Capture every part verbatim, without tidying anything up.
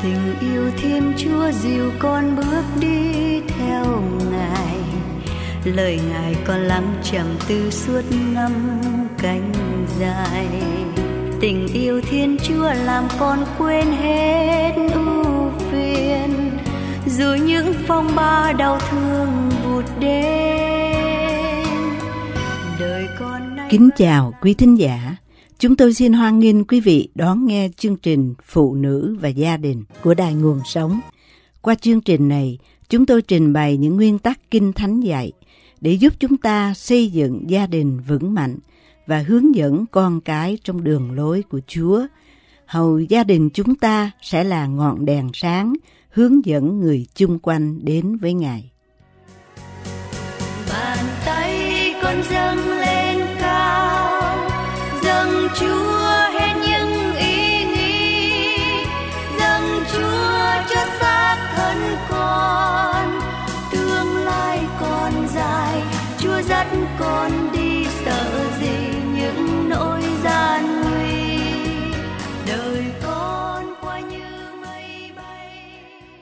Tình yêu Thiên Chúa dìu con bước đi theo Ngài, lời Ngài con lắng trầm tư suốt năm cánh dài. Tình yêu Thiên Chúa làm con quên hết ưu phiền, dù những phong ba đau thương vụt đến. Đời con nay... Kính chào quý thính giả. Chúng tôi xin hoan nghênh quý vị đón nghe chương trình Phụ nữ và gia đình của Đài Nguồn Sống. Qua chương trình này, chúng tôi trình bày những nguyên tắc Kinh Thánh dạy để giúp chúng ta xây dựng gia đình vững mạnh và hướng dẫn con cái trong đường lối của Chúa. Hầu gia đình chúng ta sẽ là ngọn đèn sáng hướng dẫn người chung quanh đến với Ngài. Bàn tay con dâng lên cao, dâng Chúa hết những ý nghĩ, dâng Chúa cho xác thân con. Tương lai còn dài, Chúa dắt con đi, sợ gì những nỗi gian nguy. Đời con qua như mây bay.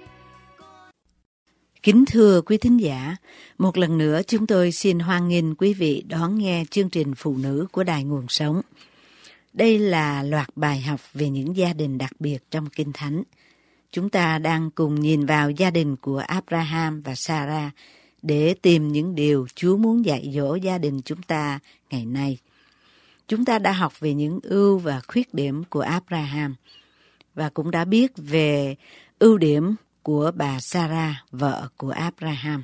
Kính thưa quý thính giả, một lần nữa chúng tôi xin hoan nghênh quý vị đón nghe chương trình Phụ nữ của Đài Nguồn Sống. Đây là loạt bài học về những gia đình đặc biệt trong Kinh Thánh. Chúng ta đang cùng nhìn vào gia đình của Abraham và Sarah để tìm những điều Chúa muốn dạy dỗ gia đình chúng ta ngày nay. Chúng ta đã học về những ưu và khuyết điểm của Abraham và cũng đã biết về ưu điểm của bà Sarah, vợ của Abraham.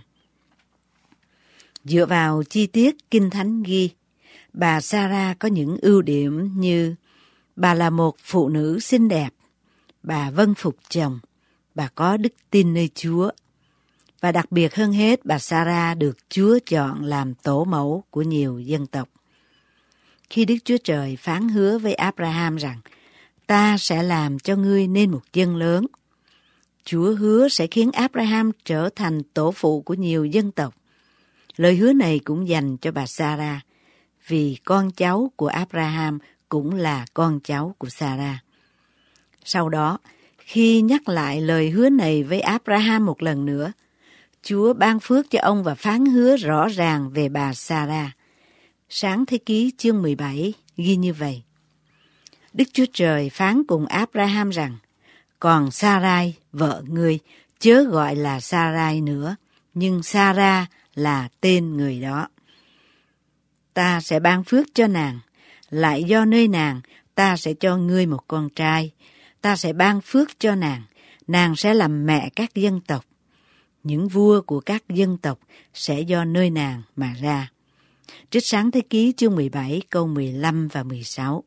Dựa vào chi tiết Kinh Thánh ghi, bà Sarah có những ưu điểm như bà là một phụ nữ xinh đẹp, bà vâng phục chồng, bà có đức tin nơi Chúa. Và đặc biệt hơn hết, bà Sarah được Chúa chọn làm tổ mẫu của nhiều dân tộc. Khi Đức Chúa Trời phán hứa với Abraham rằng, ta sẽ làm cho ngươi nên một dân lớn, Chúa hứa sẽ khiến Abraham trở thành tổ phụ của nhiều dân tộc. Lời hứa này cũng dành cho bà Sarah, vì con cháu của Abraham cũng là con cháu của Sarah. Sau đó, khi nhắc lại lời hứa này với Abraham một lần nữa, Chúa ban phước cho ông và phán hứa rõ ràng về bà Sarah. Sáng thế ký chương mười bảy ghi như vậy. Đức Chúa Trời phán cùng Abraham rằng, còn Sarai, vợ ngươi, chớ gọi là Sarai nữa, nhưng Sarah là tên người đó. Ta sẽ ban phước cho nàng, lại do nơi nàng, ta sẽ cho ngươi một con trai. Ta sẽ ban phước cho nàng, nàng sẽ làm mẹ các dân tộc. Những vua của các dân tộc sẽ do nơi nàng mà ra. Trích sáng thế ký chương mười bảy câu mười lăm và mười sáu.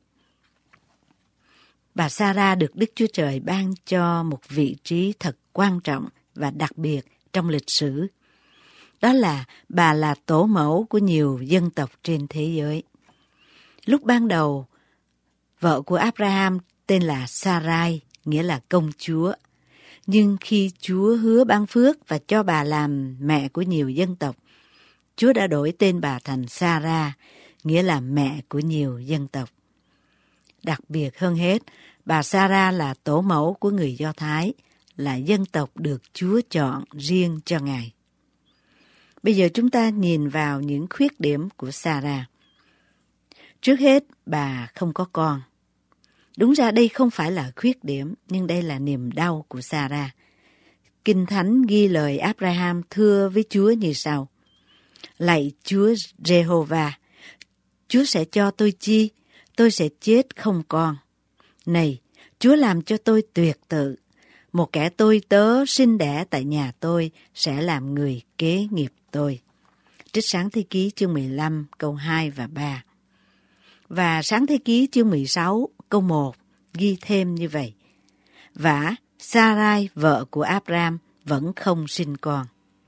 Bà Sarah được Đức Chúa Trời ban cho một vị trí thật quan trọng và đặc biệt trong lịch sử. Đó là bà là tổ mẫu của nhiều dân tộc trên thế giới. Lúc ban đầu, vợ của Abraham tên là Sarai, nghĩa là công chúa. Nhưng khi Chúa hứa ban phước và cho bà làm mẹ của nhiều dân tộc, Chúa đã đổi tên bà thành Sarah, nghĩa là mẹ của nhiều dân tộc. Đặc biệt hơn hết, bà Sarah là tổ mẫu của người Do Thái, là dân tộc được Chúa chọn riêng cho Ngài. Bây giờ chúng ta nhìn vào những khuyết điểm của Sarah. Trước hết, bà không có con. Đúng ra đây không phải là khuyết điểm, nhưng đây là niềm đau của Sarah. Kinh Thánh ghi lời Abraham thưa với Chúa như sau. Lạy Chúa Giê-hô-va, Chúa sẽ cho tôi chi? Tôi sẽ chết không con. Này, Chúa làm cho tôi tuyệt tự. Một kẻ tôi tớ sinh đẻ tại nhà tôi sẽ làm người kế nghiệp tôi. Trích sáng thế ký chương mười lăm câu hai và ba. Và sáng thế ký chương mười sáu câu một ghi thêm như vậy. Vả, Sarai vợ của Abraham vẫn không sinh con.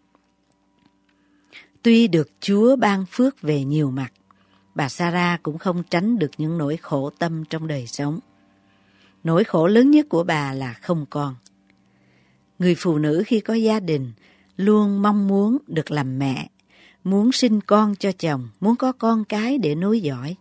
Tuy được Chúa ban phước về nhiều mặt, bà Sarah cũng không tránh được những nỗi khổ tâm trong đời sống. Nỗi khổ lớn nhất của bà là không con. Người phụ nữ khi có gia đình luôn mong muốn được làm mẹ, muốn sinh con cho chồng, muốn có con cái để nối dõi.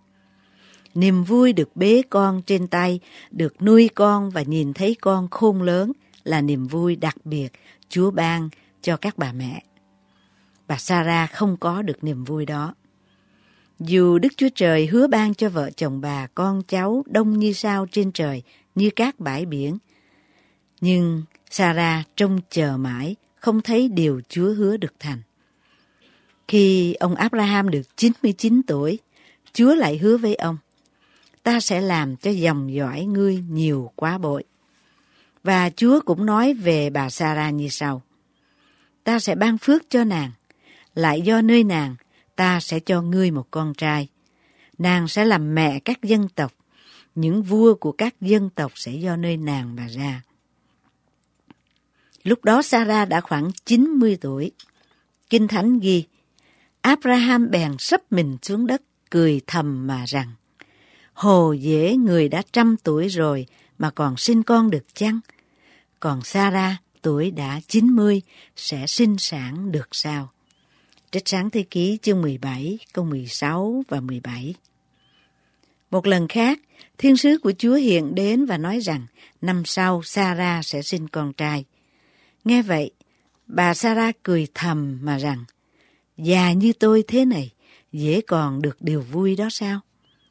Niềm vui được bế con trên tay, được nuôi con và nhìn thấy con khôn lớn là niềm vui đặc biệt Chúa ban cho các bà mẹ. Bà Sarah không có được niềm vui đó. Dù Đức Chúa Trời hứa ban cho vợ chồng bà con cháu đông như sao trên trời, như các bãi biển, nhưng Sarah trông chờ mãi, không thấy điều Chúa hứa được thành. Khi ông Abraham được chín mươi chín tuổi, Chúa lại hứa với ông, ta sẽ làm cho dòng dõi ngươi nhiều quá bội. Và Chúa cũng nói về bà Sarah như sau, ta sẽ ban phước cho nàng, lại do nơi nàng, ta sẽ cho ngươi một con trai. Nàng sẽ làm mẹ các dân tộc, những vua của các dân tộc sẽ do nơi nàng mà ra. Lúc đó Sarah đã khoảng chín mươi tuổi. Kinh Thánh ghi, Abraham bèn sấp mình xuống đất, cười thầm mà rằng, hồ dễ người đã trăm tuổi rồi mà còn sinh con được chăng? Còn Sarah tuổi đã chín mươi sẽ sinh sản được sao? Trích Sáng Thế Ký chương mười bảy, câu mười sáu và mười bảy. Một lần khác, thiên sứ của Chúa hiện đến và nói rằng năm sau Sarah sẽ sinh con trai. Nghe vậy, bà Sarah cười thầm mà rằng, già như tôi thế này, dễ còn được điều vui đó sao?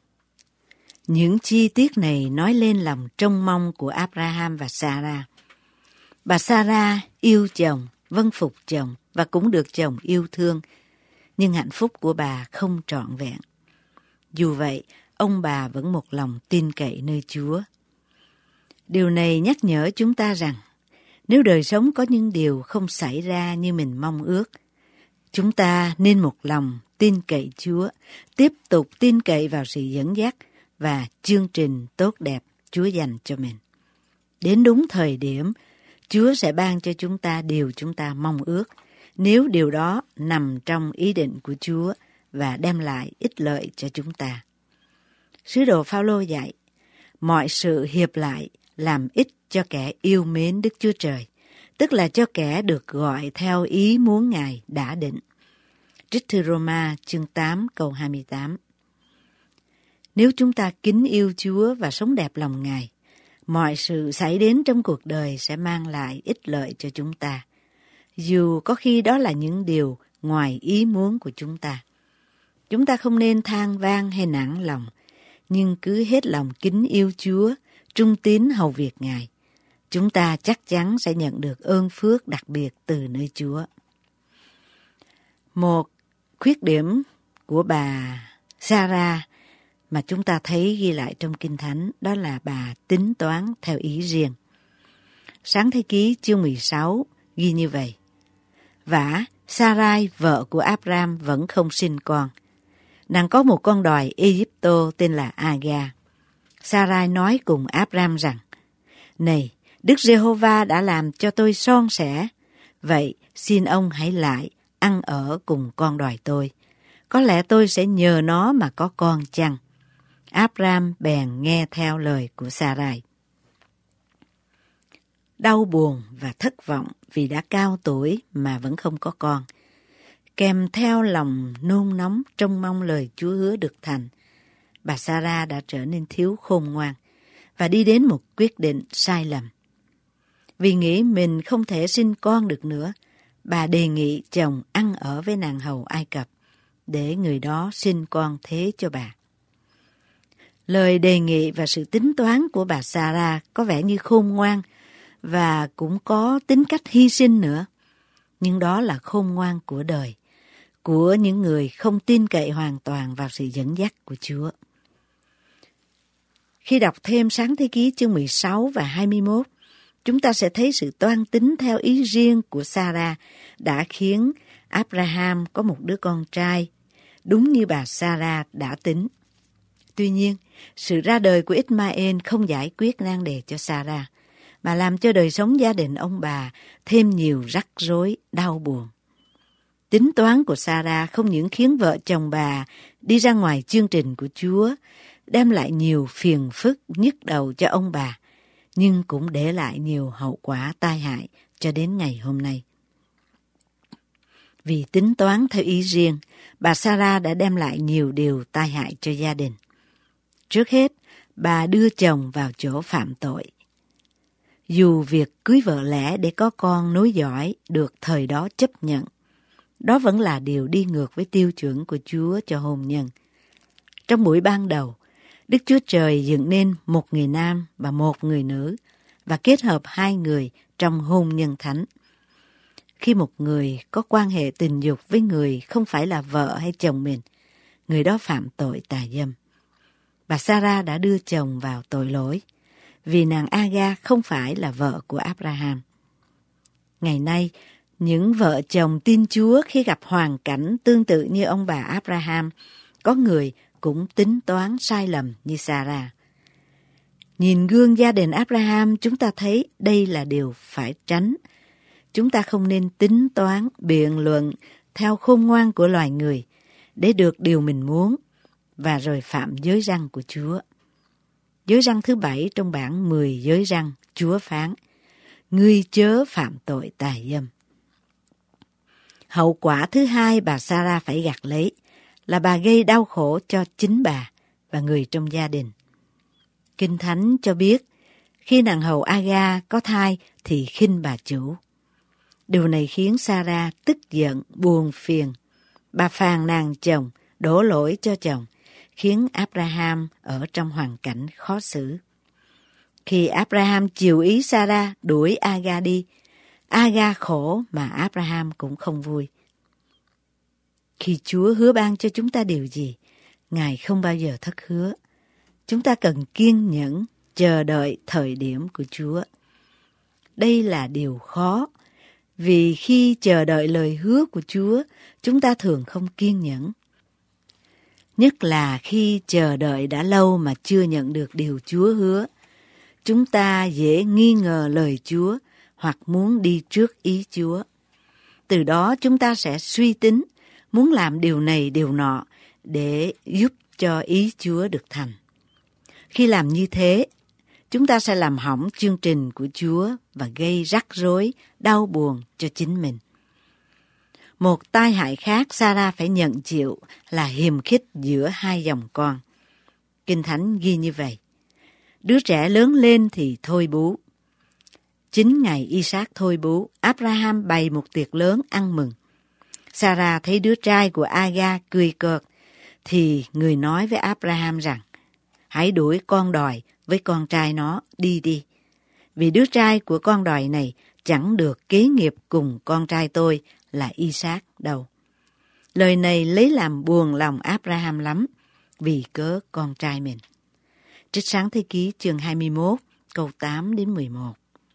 Những chi tiết này nói lên lòng trông mong của Abraham và Sarah. Bà Sarah yêu chồng, vâng phục chồng và cũng được chồng yêu thương, nhưng hạnh phúc của bà không trọn vẹn. Dù vậy, ông bà vẫn một lòng tin cậy nơi Chúa. Điều này nhắc nhở chúng ta rằng, nếu đời sống có những điều không xảy ra như mình mong ước, chúng ta nên một lòng tin cậy Chúa, tiếp tục tin cậy vào sự dẫn dắt và chương trình tốt đẹp Chúa dành cho mình. Đến đúng thời điểm, Chúa sẽ ban cho chúng ta điều chúng ta mong ước, nếu điều đó nằm trong ý định của Chúa và đem lại ích lợi cho chúng ta. Sứ đồ Phao-lô dạy, mọi sự hiệp lại làm ích cho kẻ yêu mến Đức Chúa Trời, tức là cho kẻ được gọi theo ý muốn Ngài đã định. Trích thư Roma chương tám câu hai mươi tám. Nếu chúng ta kính yêu Chúa và sống đẹp lòng Ngài, mọi sự xảy đến trong cuộc đời sẽ mang lại ích lợi cho chúng ta, dù có khi đó là những điều ngoài ý muốn của chúng ta. Chúng ta không nên than vang hay nản lòng, nhưng cứ hết lòng kính yêu Chúa, trung tín hầu việc Ngài. Chúng ta chắc chắn sẽ nhận được ơn phước đặc biệt từ nơi Chúa. Một khuyết điểm của bà Sarah mà chúng ta thấy ghi lại trong Kinh Thánh, đó là bà tính toán theo ý riêng. Sáng Thế Ký chương mười sáu ghi như vậy. Vả, Sarai, vợ của Abram vẫn không sinh con. Nàng có một con đòi Egypto tên là Aga. Sarai nói cùng Abram rằng, này, Đức Giê-hô-va đã làm cho tôi son sẻ, vậy xin ông hãy lại ăn ở cùng con đòi tôi. Có lẽ tôi sẽ nhờ nó mà có con chăng? Abram bèn nghe theo lời của Sarai. Đau buồn và thất vọng vì đã cao tuổi mà vẫn không có con, kèm theo lòng nôn nóng trông mong lời Chúa hứa được thành, bà Sarah đã trở nên thiếu khôn ngoan và đi đến một quyết định sai lầm. Vì nghĩ mình không thể sinh con được nữa, bà đề nghị chồng ăn ở với nàng hầu Ai Cập để người đó sinh con thế cho bà. Lời đề nghị và sự tính toán của bà Sarah có vẻ như khôn ngoan và cũng có tính cách hy sinh nữa. Nhưng đó là khôn ngoan của đời, của những người không tin cậy hoàn toàn vào sự dẫn dắt của Chúa. Khi đọc thêm Sáng Thế Ký chương mười sáu và hai mươi mốt, chúng ta sẽ thấy sự toan tính theo ý riêng của Sarah đã khiến Abraham có một đứa con trai, đúng như bà Sarah đã tính. Tuy nhiên, sự ra đời của Ishmael không giải quyết nan đề cho Sarah, mà làm cho đời sống gia đình ông bà thêm nhiều rắc rối, đau buồn. Tính toán của Sarah không những khiến vợ chồng bà đi ra ngoài chương trình của Chúa, đem lại nhiều phiền phức nhức đầu cho ông bà, nhưng cũng để lại nhiều hậu quả tai hại cho đến ngày hôm nay. Vì tính toán theo ý riêng, bà Sarah đã đem lại nhiều điều tai hại cho gia đình. Trước hết, bà đưa chồng vào chỗ phạm tội. dù việc cưới vợ lẽ để có con nối dõi được thời đó chấp nhận, đó vẫn là điều đi ngược với tiêu chuẩn của Chúa cho hôn nhân. Trong buổi ban đầu, Đức Chúa Trời dựng nên một người nam và một người nữ và kết hợp hai người trong hôn nhân thánh. Khi một người có quan hệ tình dục với người không phải là vợ hay chồng mình, người đó phạm tội tà dâm. Bà Sarah đã đưa chồng vào tội lỗi vì nàng Aga không phải là vợ của Abraham. Ngày nay, những vợ chồng tin Chúa khi gặp hoàn cảnh tương tự như ông bà Abraham, có người cũng tính toán sai lầm như Sarah. Nhìn gương gia đình Abraham, chúng ta thấy đây là điều phải tránh. Chúng ta không nên tính toán, biện luận theo khôn ngoan của loài người để được điều mình muốn và rồi phạm giới răn của Chúa. Giới răn thứ bảy trong bảng mười giới răn, Chúa phán: ngươi chớ phạm tội tà dâm. Hậu quả thứ hai bà Sarah phải gặt lấy là bà gây đau khổ cho chính bà và người trong gia đình. Kinh Thánh cho biết, khi nàng hầu Aga có thai thì khinh bà chủ. Điều này khiến Sarah tức giận, buồn phiền. Bà phàn nàn chồng, đổ lỗi cho chồng, khiến Abraham ở trong hoàn cảnh khó xử. Khi Abraham chiều ý Sarah đuổi Aga đi, Aga khổ mà Abraham cũng không vui. Khi Chúa hứa ban cho chúng ta điều gì, Ngài không bao giờ thất hứa. Chúng ta cần kiên nhẫn chờ đợi thời điểm của Chúa. Đây là điều khó, vì khi chờ đợi lời hứa của Chúa, chúng ta thường không kiên nhẫn. Nhất là khi chờ đợi đã lâu mà chưa nhận được điều Chúa hứa, chúng ta dễ nghi ngờ lời Chúa hoặc muốn đi trước ý Chúa. Từ đó chúng ta sẽ suy tính, muốn làm điều này điều nọ để giúp cho ý Chúa được thành. Khi làm như thế, chúng ta sẽ làm hỏng chương trình của Chúa và gây rắc rối, đau buồn cho chính mình. Một tai hại khác Sarah phải nhận chịu là hiềm khích giữa hai dòng con. Kinh Thánh ghi như vậy: đứa trẻ lớn lên thì thôi bú. Chính ngày Isaac thôi bú, Abraham bày một tiệc lớn ăn mừng. Sarah thấy đứa trai của Aga cười cợt, thì người nói với Abraham rằng: hãy đuổi con đòi với con trai nó đi đi, vì đứa trai của con đòi này chẳng được kế nghiệp cùng con trai tôi là Isaac đâu. Lời này lấy làm buồn lòng Abraham lắm vì cớ con trai mình. Trích Sáng Thế Ký chương hai mươi mốt, câu tám đến mười một.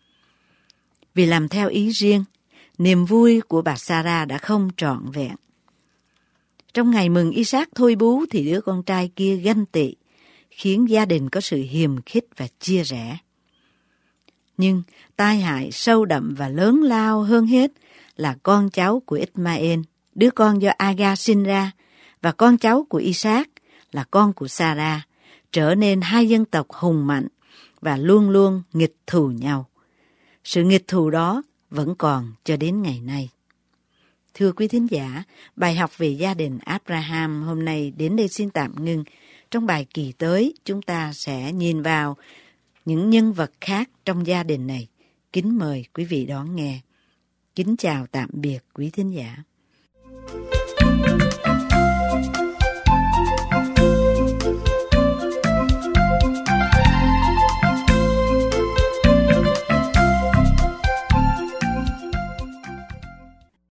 Vì làm theo ý riêng, niềm vui của bà Sarah đã không trọn vẹn. Trong ngày mừng Isaac thôi bú thì đứa con trai kia ganh tị, khiến gia đình có sự hiềm khích và chia rẽ. Nhưng tai hại sâu đậm và lớn lao hơn hết là con cháu của Ismael, đứa con do Aga sinh ra, và con cháu của Isaac là con của Sarah, trở nên hai dân tộc hùng mạnh và luôn luôn nghịch thù nhau. Sự nghịch thù đó vẫn còn cho đến ngày nay. Thưa quý thính giả, bài học về gia đình Abraham hôm nay đến đây xin tạm ngưng. Trong bài kỳ tới, chúng ta sẽ nhìn vào những nhân vật khác trong gia đình này. Kính mời quý vị đón nghe. Kính chào tạm biệt quý thính giả.